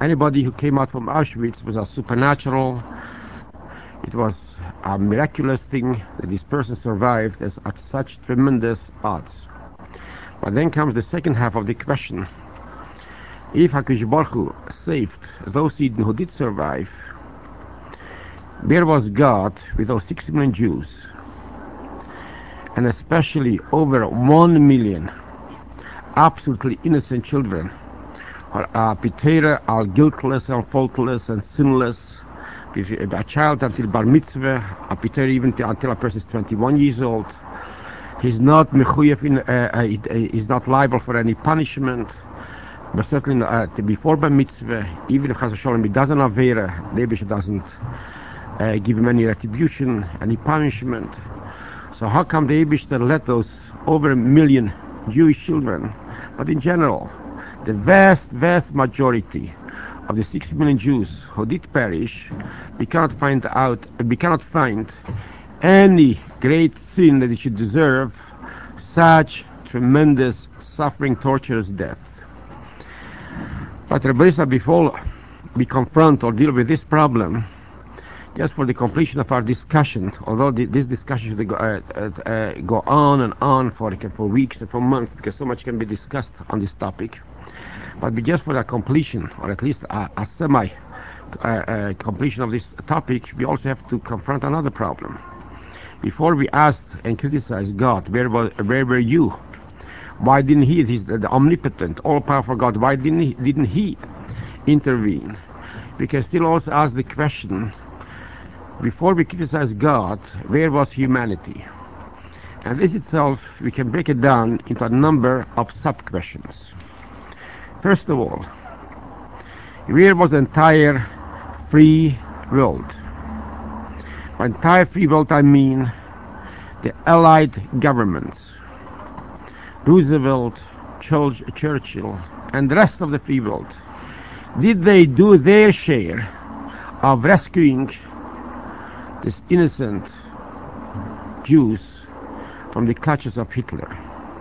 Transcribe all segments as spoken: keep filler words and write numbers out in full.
anybody who came out from Auschwitz was a supernatural. It was a miraculous thing that this person survived as, at such tremendous odds. But then comes the second half of the question. If HaKadosh Baruch Hu saved those Eden who did survive, where was God with those six million Jews? And especially over one million absolutely innocent children who are Pitera, are guiltless and faultless and sinless. A child until bar mitzvah, a Pitera even until a person is twenty-one years old. He's not mechuyev in, uh, uh, he's not liable for any punishment, but certainly uh, before bar mitzvah, even if Chas Shalom he doesn't avera, the Eibush doesn't uh, give him any retribution, any punishment. So how come the Eibush let those over a million Jewish children, but in general, the vast, vast majority of the six million Jews who did perish, we cannot find out, we cannot find any great sin that it should deserve such tremendous suffering, torturous death. But Rabbi Yisrael, before we confront or deal with this problem, just for the completion of our discussion, although the, this discussion should go, uh, uh, uh, go on and on for, for weeks and for months, because so much can be discussed on this topic, but just for the completion, or at least a, a semi uh, uh, completion of this topic, we also have to confront another problem. Before we asked and criticized God, where, was, where were you? Why didn't He, He's the, the omnipotent, all-powerful God, why didn't he, didn't he intervene? We can still also ask the question, before we criticize God, where was humanity? And this itself, we can break it down into a number of sub-questions. First of all, where was the entire free world? By entire free world I mean the Allied governments, Roosevelt, Churchill, and the rest of the free world. Did they do their share of rescuing these innocent Jews from the clutches of Hitler?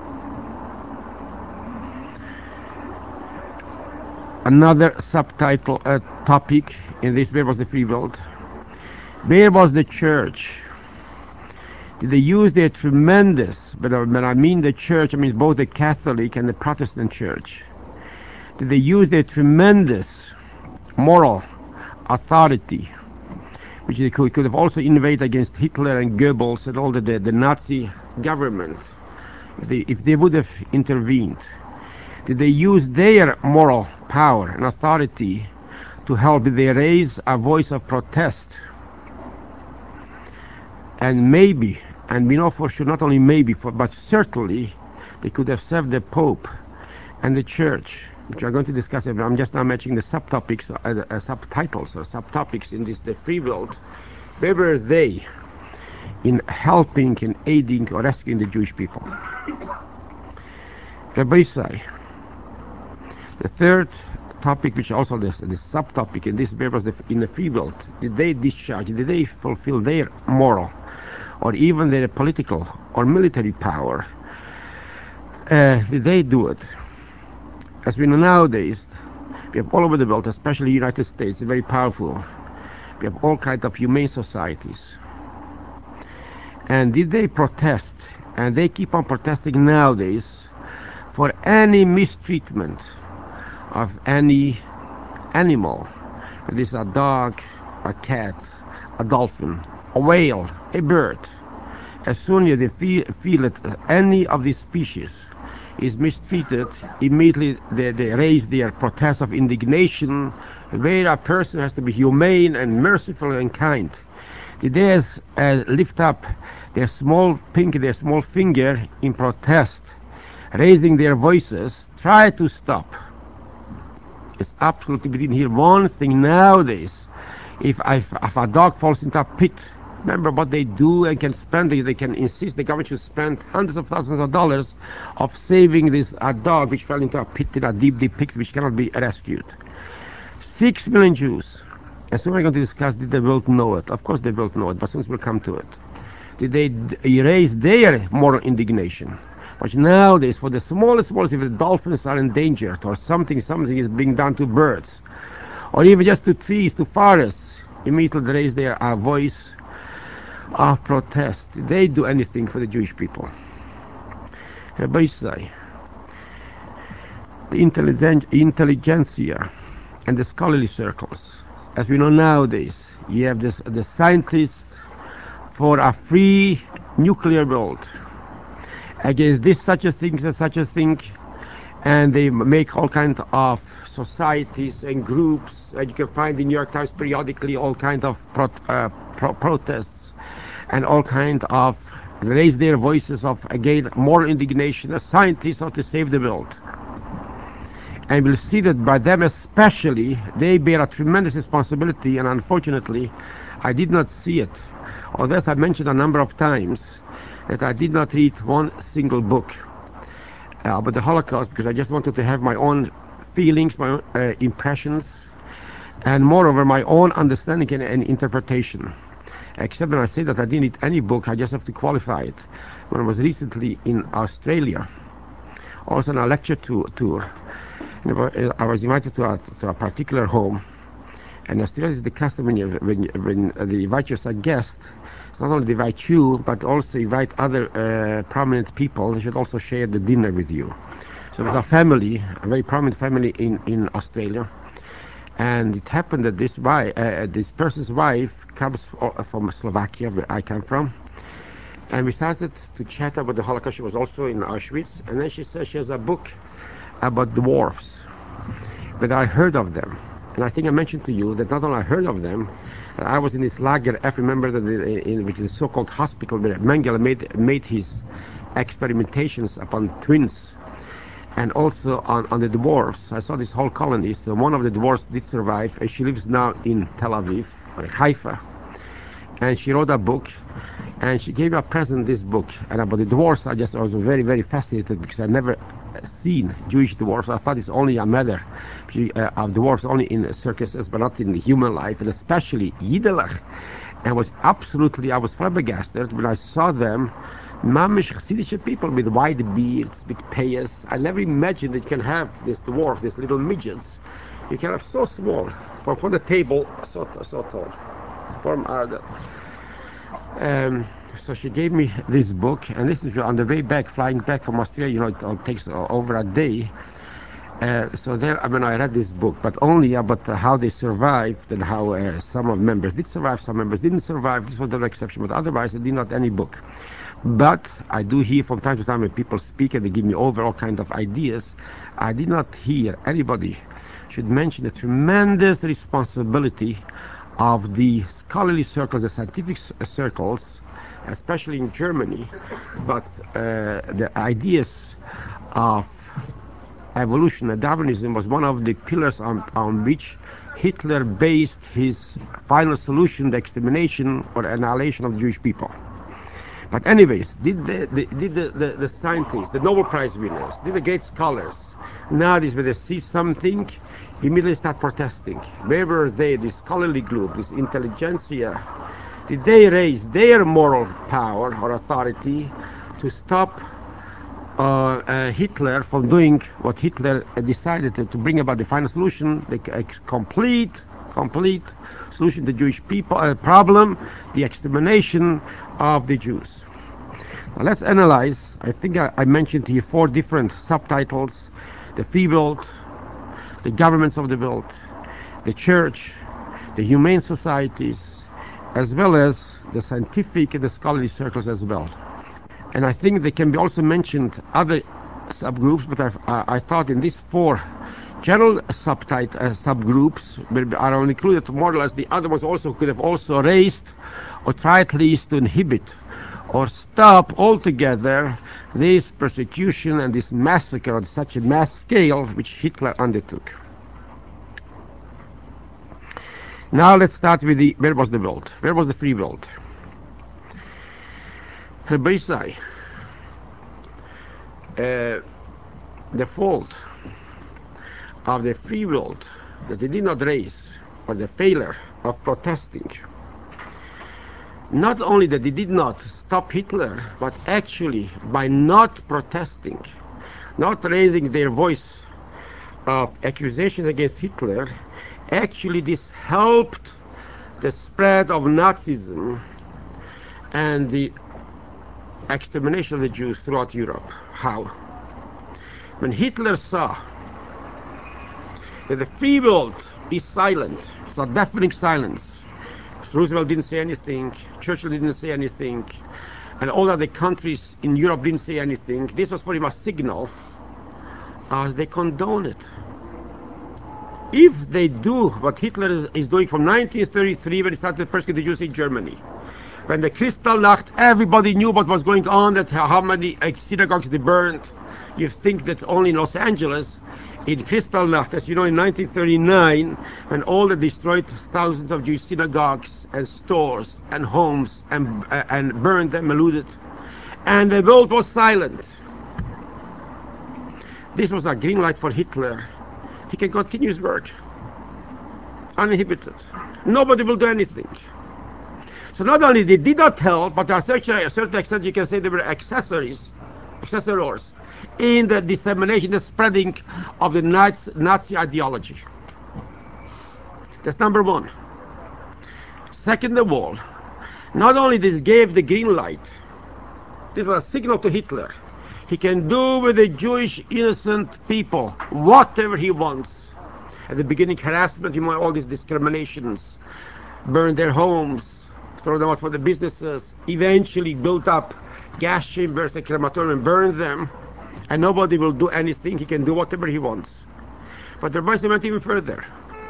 Another subtitle uh, topic in this, where was the free world? Where was the church? Did they use their tremendous, but when I mean the church, I mean both the Catholic and the Protestant church, did they use their tremendous moral authority, which they could, could have also invaded against Hitler and Goebbels and all the, the, the Nazi government, if they, if they would have intervened? Did they use their moral power and authority to help? Did they raise a voice of protest? And maybe, and we know for sure, not only maybe, for, but certainly, they could have served the Pope and the Church, which we are going to discuss. I'm just now mentioning the subtopics, uh, uh, subtitles or subtopics in this, the free world. Where were they in helping, in aiding or rescuing the Jewish people? Rabbi Yisai, the third topic, which also the, the subtopic in this, where was the, in the free world, did they discharge, did they fulfill their moral or even their political or military power? Uh, did they do it? As we know nowadays, we have all over the world, especially the United States, very powerful. We have all kinds of humane societies. And did they protest, and they keep on protesting nowadays, for any mistreatment of any animal? Whether it's a dog, a cat, a dolphin, a whale, a bird. As soon as they feel, feel that any of these species is mistreated, immediately they, they raise their protest of indignation, where a person has to be humane and merciful and kind. Did they uh, lift up their small pinky, their small finger in protest, raising their voices, try to stop? It's absolutely, we didn't hear one thing nowadays. If, if, if a dog falls into a pit, remember what they do and can spend, they, they can insist the government should spend hundreds of thousands of dollars of saving this a dog which fell into a pit, in a deep, deep pit which cannot be rescued. Six million Jews. And so we're going to discuss, did the world know it? Of course they will know it, but since we'll come to it. Did they d- erase their moral indignation? Which nowadays, for the smallest, smallest, if the dolphins are endangered or something, something is being done to birds, or even just to trees, to forests, immediately raise their uh, voice of protest. They do anything for the Jewish people. Rabbi Isai, the intelligent, intelligentsia and the scholarly circles, as we know nowadays, you have this, the scientists for a free nuclear world, against this such a thing and such a thing, and they make all kinds of societies and groups, and you can find in New York Times periodically all kinds of pro uh, pro protests and all kinds of raise their voices of, again, moral indignation as scientists ought to save the world. And we'll see that by them especially, they bear a tremendous responsibility, and unfortunately, I did not see it. Although, as I mentioned a number of times, that I did not read one single book uh, about the Holocaust, because I just wanted to have my own feelings, my own uh, impressions, and moreover, my own understanding and, and interpretation. Except when I say that I didn't read any book, I just have to qualify it. When I was recently in Australia, also on a lecture to, tour, I was invited to a, to a particular home, and Australia is the custom when, you, when, when they invite you as a guest, it's not only invite you, but also invite other uh, prominent people. They should also share the dinner with you. So there's a family, a very prominent family in, in Australia, and it happened that this, wife, uh, this person's wife comes from Slovakia, where I come from, and we started to chat about the Holocaust. She was also in Auschwitz, and then she says she has a book about dwarfs, but I heard of them. And I think I mentioned to you that not only I heard of them, I was in this lager. I remember that in, in which is a so-called hospital where Mengele made made his experimentations upon twins, and also on, on the dwarfs. I saw this whole colony. So one of the dwarfs did survive, and she lives now in Tel Aviv or Haifa. And she wrote a book, and she gave me a present, this book. And about the dwarfs, I just I was very, very fascinated, because I've never seen Jewish dwarfs. I thought it's only a matter uh, of dwarfs only in circuses, but not in the human life, and especially Yidelach. And was absolutely, I was flabbergasted when I saw them, mamish Hasidic people with white beards, with payas. I never imagined that you can have this dwarf, these little midgets. You can have so small, from, from the table, so, so tall. From uh, the, um, so she gave me this book, and this is on the way back, flying back from Australia. You know, it, it takes uh, over a day. Uh, so there, I mean, I read this book, but only about uh, how they survived and how uh, some of members did survive, some members didn't survive. This was the exception, but otherwise, I did not any book. But I do hear from time to time when people speak and they give me over all kinds of ideas. I did not hear anybody should mention the tremendous responsibility of the scholarly circles, the scientific circles, especially in Germany, but uh, the ideas of evolution and Darwinism was one of the pillars on, on which Hitler based his final solution, the extermination or annihilation of the Jewish people. But anyways, did the, the, did the, the, the scientists, the Nobel Prize winners, did the great scholars, nowadays when they see something, immediately start protesting? Where were they, this scholarly group, this intelligentsia? Did they raise their moral power or authority to stop uh, uh, Hitler from doing what Hitler uh, decided to, to bring about the final solution, the uh, complete, complete solution to the Jewish people uh, problem, the extermination of the Jews? Now let's analyze. I think I, I mentioned here four different subtitles: the free world, the governments of the world, the church, the humane societies, as well as the scientific and the scholarly circles as well. And I think they can be also mentioned other subgroups, but I've, uh, I thought in these four general subtype uh, subgroups are included more or less. The other ones also could have also raised or try at least to inhibit or stop altogether this persecution and this massacre on such a mass scale which Hitler undertook. Now let's start with the where was the world? Where was the free world? Rabbi Isai, uh, the fault of the free world that they did not raise, or the failure of protesting, not only that they did not stop Hitler, but actually by not protesting, not raising their voice of accusation against Hitler, actually this helped the spread of Nazism and the extermination of the Jews throughout Europe. How? When Hitler saw that the free world is silent, it's a deafening silence. Roosevelt didn't say anything, Churchill didn't say anything, and all other countries in Europe didn't say anything. This was for him a signal as they condone it. If they do what Hitler is, is doing from nineteen thirty-three, when he started persecuting the Jews in Germany, when the Kristallnacht, everybody knew what was going on, that how many uh, synagogues they burned. You think that only in Los Angeles, in Kristallnacht, as you know, in nineteen thirty-nine, when all they destroyed thousands of Jewish synagogues and stores and homes and, uh, and burned them and looted, and the world was silent. This was a green light for Hitler. He can continue his work uninhibited. Nobody will do anything. So not only they did not help, but to a certain extent you can say they were accessories, accessories in the dissemination, the spreading of the Nazi, Nazi ideology. That's number one. Second of all, not only this gave the green light, this was a signal to Hitler. He can do with the Jewish innocent people whatever he wants. At the beginning, harassment, you know, all these discriminations, burn their homes, throw them out for the businesses, eventually built up gas chambers and crematorium and burn them, and nobody will do anything. He can do whatever he wants. But the Rebbe went even further.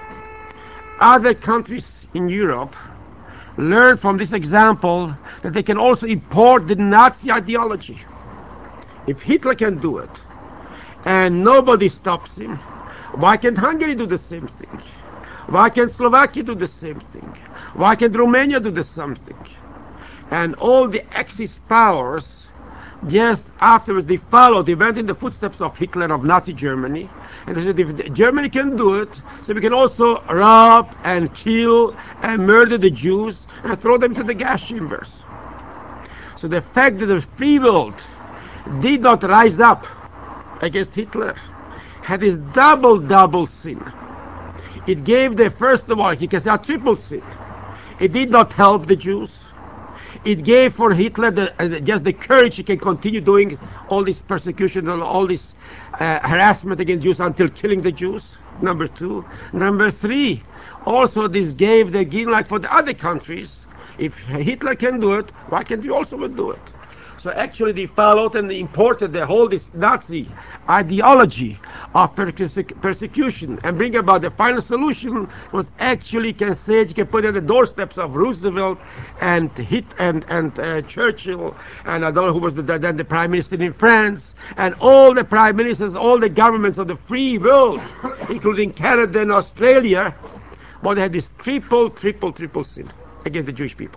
Other countries in Europe learn from this example that they can also import the Nazi ideology. If Hitler can do it, and nobody stops him, why can't Hungary do the same thing? Why can't Slovakia do the same thing? Why can't Romania do the same thing? And all the Axis powers, just afterwards they followed, they went in the footsteps of Hitler, of Nazi Germany, and they said, if Germany can do it, so we can also rob and kill and murder the Jews and throw them to the gas chambers. So the fact that the free world did not rise up against Hitler had this double, double sin. It gave the, first of all, you can say a triple sin. It did not help the Jews. It gave for Hitler the, uh, just the courage he can continue doing all this persecution and all this uh, harassment against Jews until killing the Jews. Number two. Number three, also this gave the green light for the other countries. If Hitler can do it, why can't we also do it? So actually they followed and they imported the whole this Nazi ideology of persecution and bring about the final solution was actually, can say it, you can put it at the doorsteps of Roosevelt and Hit and, and uh, Churchill and I don't know who was the, then the prime minister in France and all the prime ministers, all the governments of the free world, including Canada and Australia, but they had this triple, triple, triple sin against the Jewish people.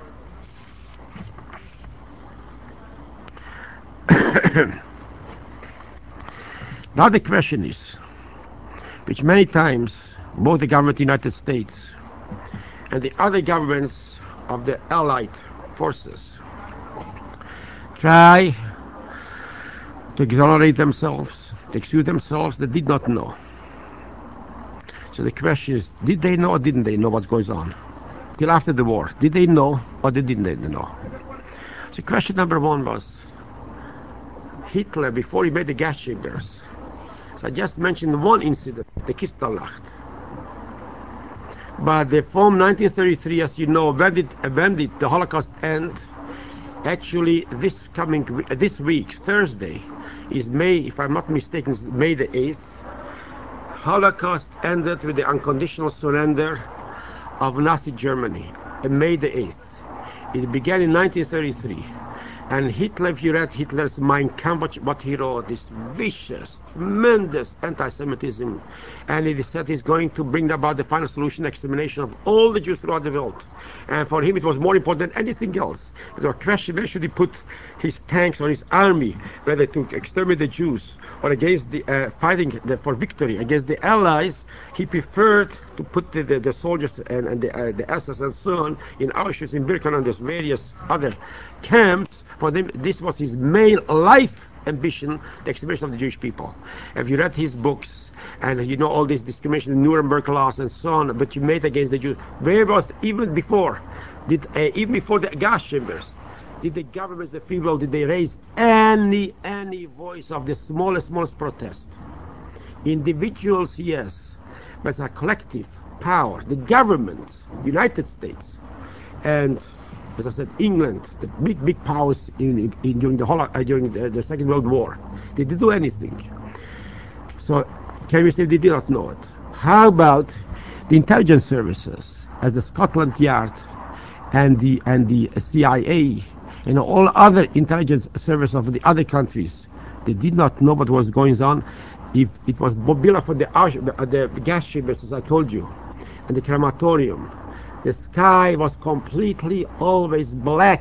Now the question is, which many times both the government of the United States and the other governments of the Allied forces try to exonerate themselves, to excuse themselves, they did not know. So the question is, did they know or didn't they know what goes on? Till after the war, did they know or didn't they know? So question number one was, Hitler, before he made the gas chambers, so I just mentioned one incident, the Kristallnacht. But the, from nineteen thirty-three, as you know, when did, when did the Holocaust end? Actually, this coming, this week, Thursday, is May, if I'm not mistaken, May the eighth. Holocaust ended with the unconditional surrender of Nazi Germany, on May the eighth. It began in nineteen thirty-three. And Hitler, if you read Hitler's Mein Kampf, what he wrote, this vicious, tremendous anti-Semitism, and he said he's going to bring about the final solution, extermination of all the Jews throughout the world. And for him it was more important than anything else. There was a question, where should he put his tanks or his army, whether to exterminate the Jews or against the, uh, fighting the, for victory against the Allies. He preferred to put the, the, the soldiers and, and the, uh, the S S and so on in Auschwitz, in Birkenau, and there's various other camps. For them, this was his main life ambition, the extermination of the Jewish people. If you read his books, and you know all this discrimination, the Nuremberg laws and so on, but you made against the Jews, where was, even before, did uh, even before the gas chambers, did the governments, the free world, did they raise any any voice of the smallest, smallest protest? Individuals, yes, but as a collective power, the governments, United States, and as I said, England, the big, big powers in, in during the whole, uh, during the, the Second World War, did they do anything? So, can we say they did not know it? How about the intelligence services, as the Scotland Yard and the and the C I A and all other intelligence services of the other countries? They did not know what was going on. If it was Bobila for the, the, the gas chambers, as I told you, and the crematorium, the sky was completely always black.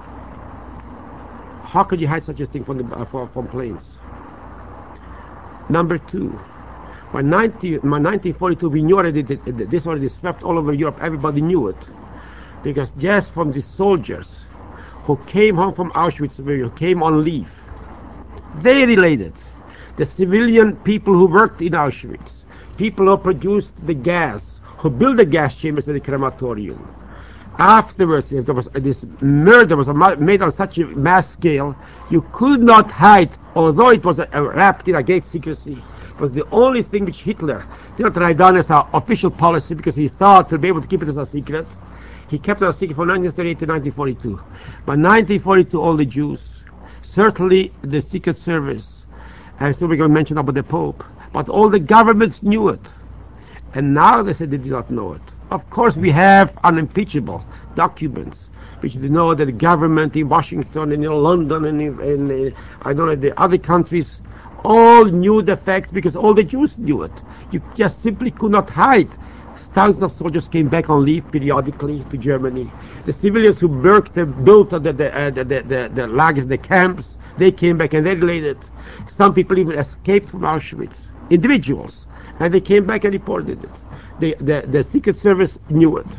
How could you hide such a thing from, the, uh, from, from planes? Number two, when nineteen forty-two, we knew already that this already swept all over Europe. Everybody knew it, because just from the soldiers who came home from Auschwitz, who came on leave, they related. The civilian people who worked in Auschwitz, people who produced the gas, who built the gas chambers and the crematorium. Afterwards, if there was uh, this murder was made on such a mass scale, you could not hide, although it was uh, wrapped in a great secrecy. It was the only thing which Hitler did not write down as our official policy, because he thought to be able to keep it as a secret. He kept it a secret from nineteen thirty-eight to nineteen forty-two. By nineteen forty-two, all the Jews, certainly the Secret Service, and so we're going to mention about the Pope, but all the governments knew it. And now they say they did not know it. Of course, we have unimpeachable documents which they know that the government in Washington and in London and in, in uh, I don't know, the other countries all knew the facts, because all the Jews knew it. You just simply could not hide. Thousands of soldiers came back on leave periodically to Germany. The civilians who worked and built the, the, uh, the, the, the, the lagers, the camps, they came back and they related. Some people even escaped from Auschwitz, individuals, and they came back and reported it. The, the, the Secret Service knew it.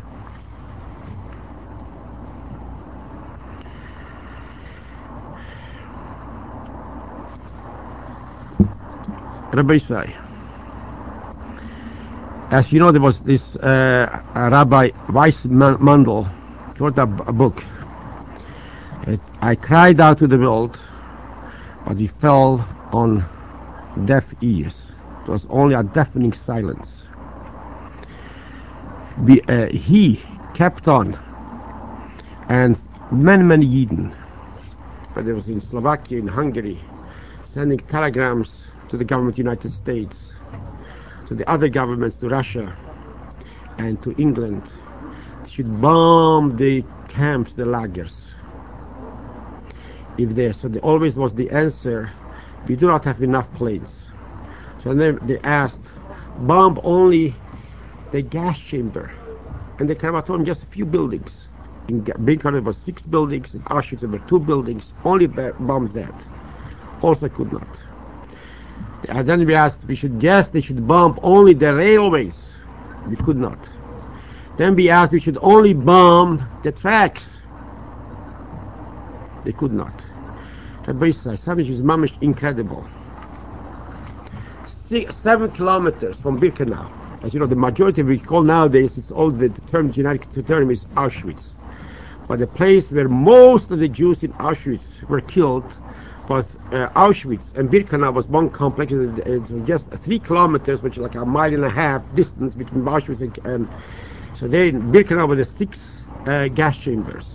Rabbi Isai. As you know, there was this uh, Rabbi Weiss Mandel wrote a, a book. It, I cried out to the world, but he fell on deaf ears. It was only a deafening silence. Be, uh, he kept on, and many, many Yidden, whether it was in Slovakia, in Hungary, sending telegrams to the government of the United States, to the other governments, to Russia and to England, should bomb the camps, the lagers. If they, so they always was the answer, we do not have enough planes. So then they asked, bomb only the gas chamber and the crematorium, just a few buildings. In Birkenau there was six buildings, in Auschwitz there were two buildings, only bomb that. Also could not. And then we asked, we should guess they should bomb only the railways. We could not. Then we asked, we should only bomb the tracks. They could not. Rabbi Isai, something is mamish incredible. Six, seven kilometers from Birkenau. As you know, the majority we call nowadays, it's all the term, generic term is Auschwitz. But the place where most of the Jews in Auschwitz were killed was uh, Auschwitz, and Birkenau was one complex. It's just three kilometers, which is like a mile and a half distance between Auschwitz and, and so there in Birkenau were the six uh, gas chambers.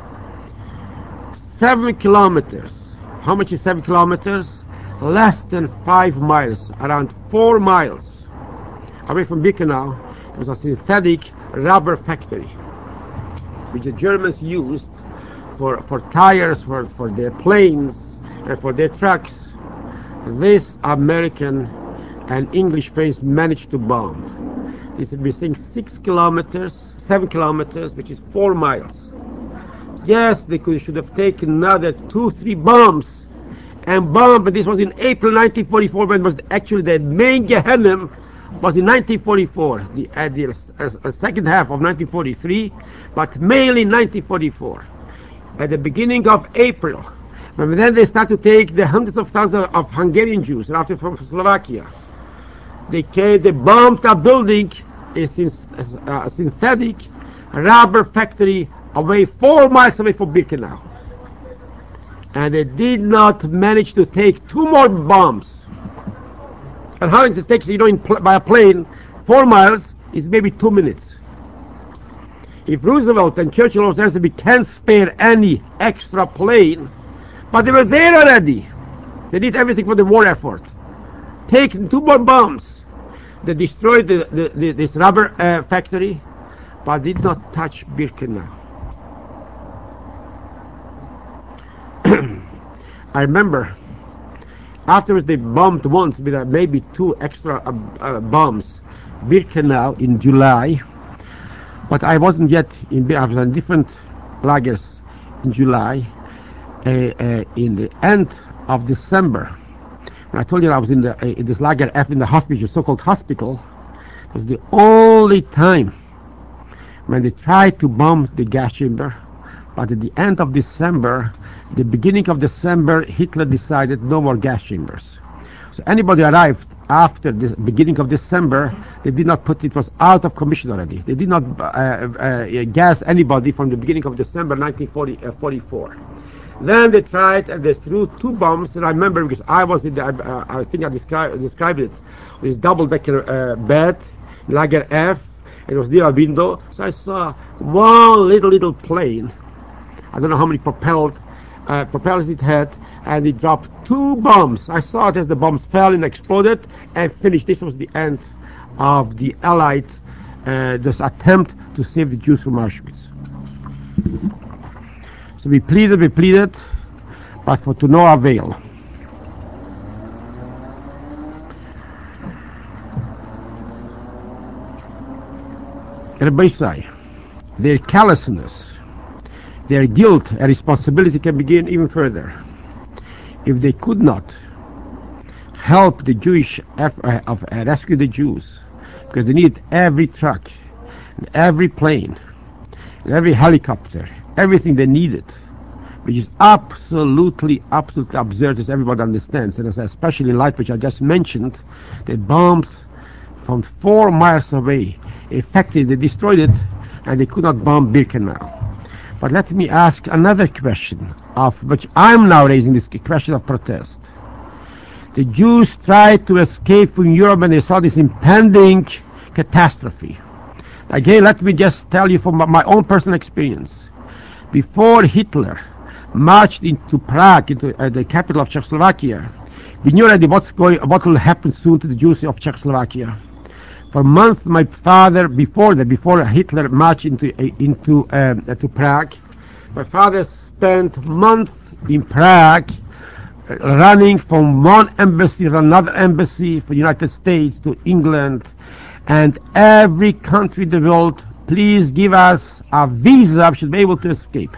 Seven kilometers. How much is seven kilometers? Less than five miles, around four miles away from Birkenau. There was a synthetic rubber factory, which the Germans used for for tires, for for their planes, and for their trucks. This American and English planes managed to bomb. This would be saying six kilometers, seven kilometers, which is four miles. Yes, they could, should have taken another two, three bombs and bombed, but this was in April nineteen forty-four, when it was actually the main Gehenna was in nineteen forty-four, the, uh, the uh, uh, second half of nineteen forty-three, but mainly nineteen forty-four. At the beginning of April, But then they start to take the hundreds of thousands of Hungarian Jews, and after from Slovakia. They came, they bombed a building, a, a synthetic rubber factory away four miles away from Birkenau. And they did not manage to take two more bombs. And how long it takes, you know, in pl- by a plane, four miles is maybe two minutes. If Roosevelt and Churchill also said we can't spare any extra plane, but they were there already. They did everything for the war effort. Take two more bombs. They destroyed the, the, the, this rubber uh, factory, but did not touch Birkenau. I remember afterwards they bombed once with uh, maybe two extra uh, uh, bombs Birkenau in July, but I wasn't yet in, I was in different lagers in July. Uh, uh, in the end of December, when I told you I was in, the, uh, in this lager F in the hospital, so-called hospital, it was the only time when they tried to bomb the gas chamber. But at the end of December, the beginning of December, Hitler decided no more gas chambers. So anybody arrived after the beginning of December, they did not put it, was out of commission already. They did not uh, uh, gas anybody from the beginning of December nineteen forty-four. Then they tried and they threw two bombs, and I remember because I was in the, uh, I think I described, described it, with double-decker uh, bed, Lager F, and it was near a window, so I saw one little, little plane, I don't know how many propelled, uh, propellers it had, and it dropped two bombs. I saw it as the bombs fell and exploded and finished. This was the end of the Allied, uh, this attempt to save the Jews from Auschwitz. So we pleaded, we pleaded, but for to no avail. Rabbi Say, their callousness, their guilt and responsibility can begin even further. If they could not help the Jewish effort of uh, rescue the Jews, because they need every truck, and every plane, and every helicopter, everything they needed, which is absolutely, absolutely absurd, as everybody understands, and especially in light which I just mentioned, they bombed from four miles away. Effectively, they destroyed it, and they could not bomb Birkenau. But let me ask another question, of which I'm now raising this question of protest. The Jews tried to escape from Europe and they saw this impending catastrophe. Again, let me just tell you from my own personal experience. Before Hitler marched into Prague, into uh, the capital of Czechoslovakia, we knew already what's going, what will happen soon to the Jews of Czechoslovakia. For months, my father, before that, before Hitler marched into uh, into um, uh, to Prague, my father spent months in Prague, uh, running from one embassy to another embassy, from the United States to England, and every country in the world. Please give us a visa, we should be able to escape.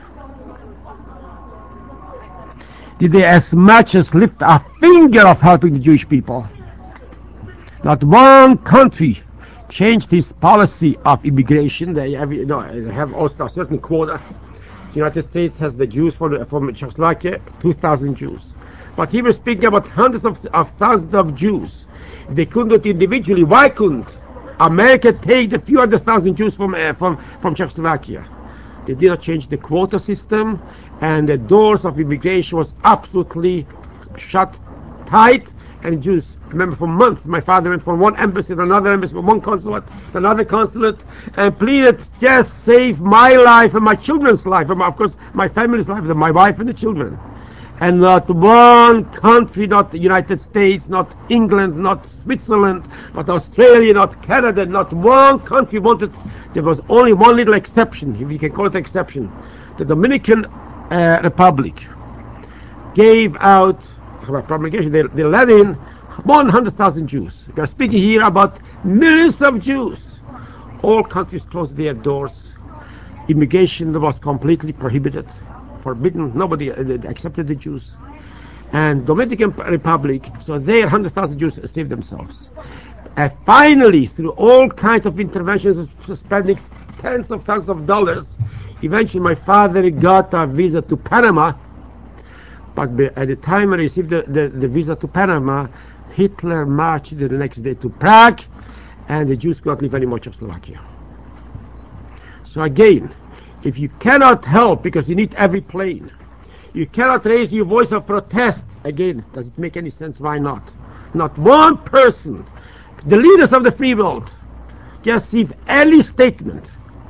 Did they as much as lift a finger of helping the Jewish people? Not one country changed his policy of immigration. They have, you know, have also a certain quota. The United States has the Jews from, from Czechoslovakia, two thousand Jews. But he was speaking about hundreds of, of thousands of Jews. If they couldn't do it individually, why couldn't America take the few hundred thousand Jews from, uh, from, from Czechoslovakia? They did not change the quota system, and the doors of immigration was absolutely shut tight, and Jews, remember, for months my father went from one embassy to another embassy, from one consulate to another consulate, and pleaded, just save my life and my children's life, and of course my family's life, and my wife and the children. And not one country, not the United States, not England, not Switzerland, not Australia, not Canada, not one country wanted. There was only one little exception, if you can call it an exception. The Dominican uh, Republic gave out, by promulgation, they, they let in one hundred thousand Jews. We are speaking here about millions of Jews. All countries closed their doors. Immigration was completely prohibited, forbidden. Nobody accepted the Jews. And Dominican Republic, so their one hundred thousand Jews saved themselves. And finally, through all kinds of interventions, spending tens of thousands of dollars, eventually my father got a visa to Panama, But at the time I received the, the, the visa to Panama, Hitler marched the next day to Prague, and the Jews could not leave any more Czechoslovakia. So again, if you cannot help because you need every plane, you cannot raise your voice of protest, again, does it make any sense? Why not? Not one person, the leaders of the free world, just give any statement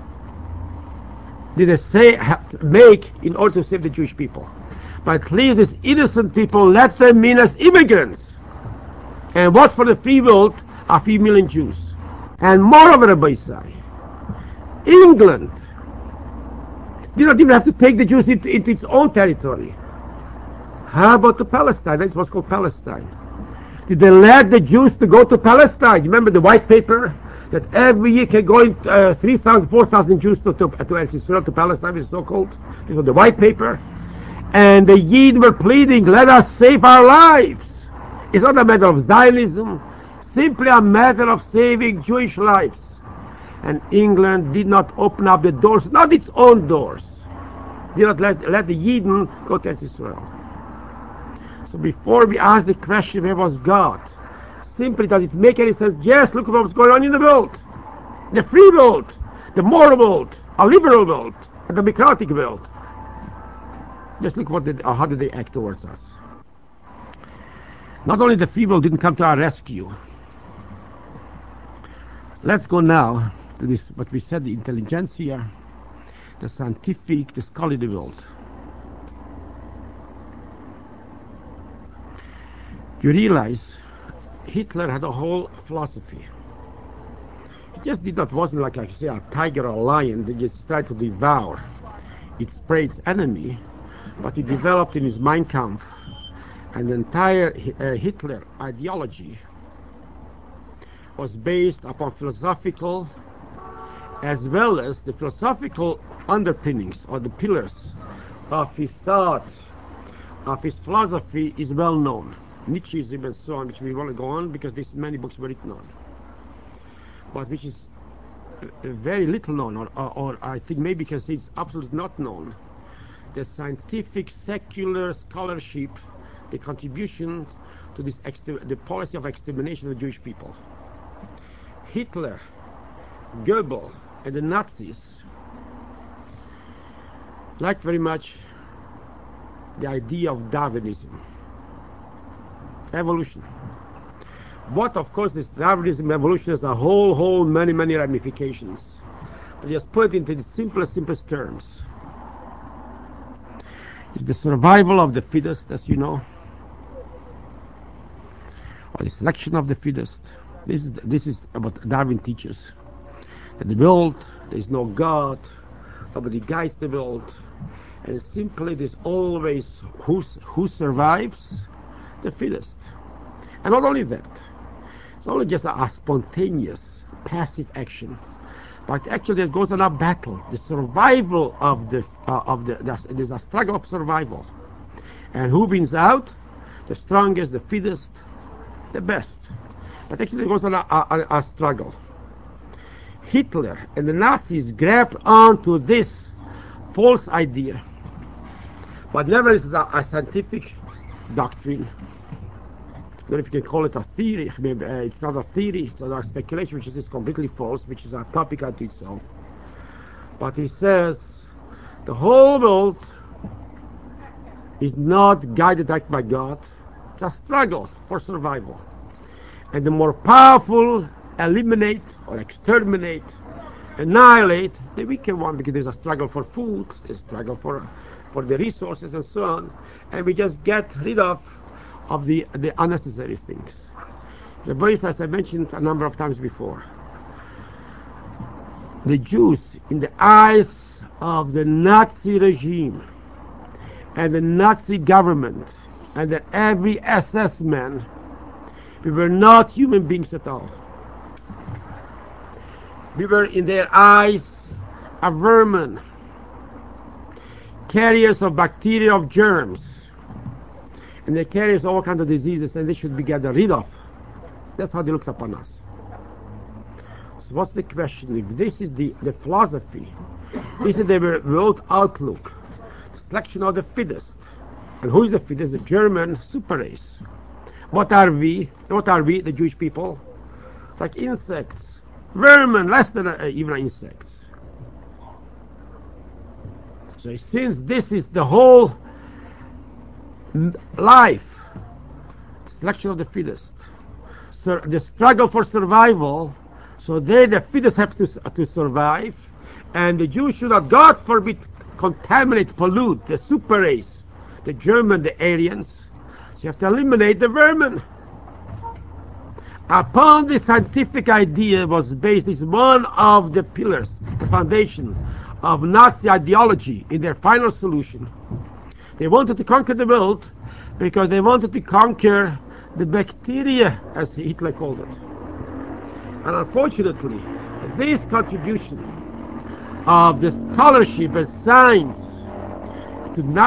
did they say have to make in order to save the Jewish people. But at least these innocent people, let them in as immigrants. And what for the free world are three million Jews. And moreover, Rabbi Isai, England did not even have to take the Jews into, into its own territory. How about to Palestine? That's what's called Palestine. Did they let the Jews to go to Palestine? Remember the white paper? That every year can go in uh, three thousand, four thousand Jews to, to, to Israel, to Palestine, which is so-called. This was the white paper. And the Yid were pleading, let us save our lives. It's not a matter of Zionism, simply a matter of saving Jewish lives. And England did not open up the doors, not its own doors. Did not let, let the Yidden go to Israel. So before we ask the question, where was God? Simply, does it make any sense? Yes, look at what's going on in the world. The free world, the moral world, a liberal world, a democratic world. Just look what did, or how did they act towards us. Not only the free world didn't come to our rescue. Let's go now to this, what we said, the intelligentsia, the scientific, the scholarly world. You realize Hitler had a whole philosophy. It just did not wasn't like I say a tiger or a lion that just tried to devour its prey, its enemy, but he developed in his Mein Kampf an entire uh, Hitler ideology was based upon philosophical as well as the philosophical underpinnings or the pillars of his thought, of his philosophy is well known. Nietzscheism and so on, which we want to go on because there's many books were written on, but which is uh, very little known, or, or, or I think maybe because it's absolutely not known, the scientific secular scholarship, the contribution to this the policy of extermination of the Jewish people. Hitler, Goebbels, and the Nazis liked very much the idea of Darwinism. Evolution. What, of course, this Darwinism evolution has a whole, whole, many, many ramifications. But just put it into the simplest, simplest terms. It's the survival of the fittest, as you know, or the selection of the fittest. This is this is what Darwin teaches. That the world, there is no God, nobody guides the world, and simply there's always who who survives. The fittest. And not only that, it's only just a, a spontaneous, passive action, but actually it goes on a battle, the survival of the, uh, of the, there's a struggle of survival. And who wins out? The strongest, the fittest, the best. But actually it goes on a, a, a struggle. Hitler and the Nazis grabbed onto this false idea, but never is a, a scientific doctrine. I don't know if you can call it a theory. Maybe, uh, it's not a theory, it's not a speculation, which is completely false, which is a topic unto itself. But he says the whole world is not guided by God. It's a struggle for survival. And the more powerful eliminate or exterminate, annihilate the weaker one, because there's a struggle for food, there's a struggle for for the resources and so on, and we just get rid of of the the unnecessary things. The voice, as I mentioned a number of times before, the Jews in the eyes of the Nazi regime and the Nazi government and the every S S man, we were not human beings at all. We were in their eyes a vermin, carriers of bacteria, of germs, and they carry all kinds of diseases, and they should be get rid of. That's how they looked upon us. So what's the question? If this is the, the philosophy, this is the world outlook, the selection of the fittest, And who is the fittest? The German super race. What are we? What are we, the Jewish people? Like insects, vermin, less than uh, even insects. So since this is the whole life, selection of the fittest, so the struggle for survival, so they, the fittest, have to, to survive, and the Jews should not, God forbid, contaminate, pollute the super race, the German, the Aryans. So you have to eliminate the vermin. Upon this scientific idea was based, is one of the pillars, the foundation of Nazi ideology in their final solution. They wanted to conquer the world because they wanted to conquer the bacteria, as Hitler called it. And unfortunately, this contribution of the scholarship and science to